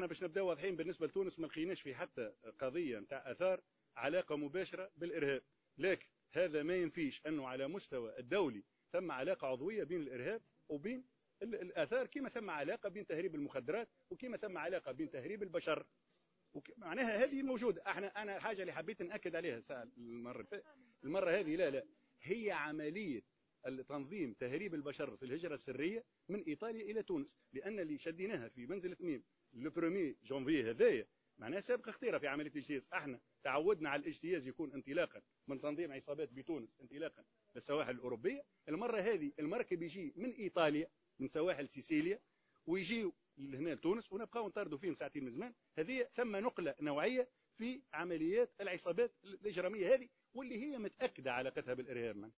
احنا باش نبداو واضحين بالنسبه لتونس ما لقيناش في حتى قضيه نتاع اثار علاقه مباشره بالارهاب، لكن هذا ما ينفيش انه على مستوى الدولي ثم علاقه عضويه بين الارهاب وبين الاثار، كما ثم علاقه بين تهريب المخدرات وكما ثم علاقه بين تهريب البشر. معناها هذه موجوده. انا الحاجه اللي حبيت ناكد عليها المره هذه لا هي عمليه تنظيم تهريب البشر في الهجره السريه من ايطاليا الى تونس، لان اللي شديناها في منزل تميم لو 1 جانفي هذايا معناها سابقه خطيره في عمليه الاجتياز. احنا تعودنا على الاجتياز يكون انطلاقا من تنظيم عصابات بتونس انطلاقا للسواحل الاوروبيه. المره هذه المركب يجي من ايطاليا من سواحل سيسيليا ويجي لهنا لتونس ونبقاو نطاردوا فيهم ساعتين من زمان. هذه ثم نقله نوعيه في عمليات العصابات الاجراميه هذه واللي هي متاكده علاقتها بالارهاب.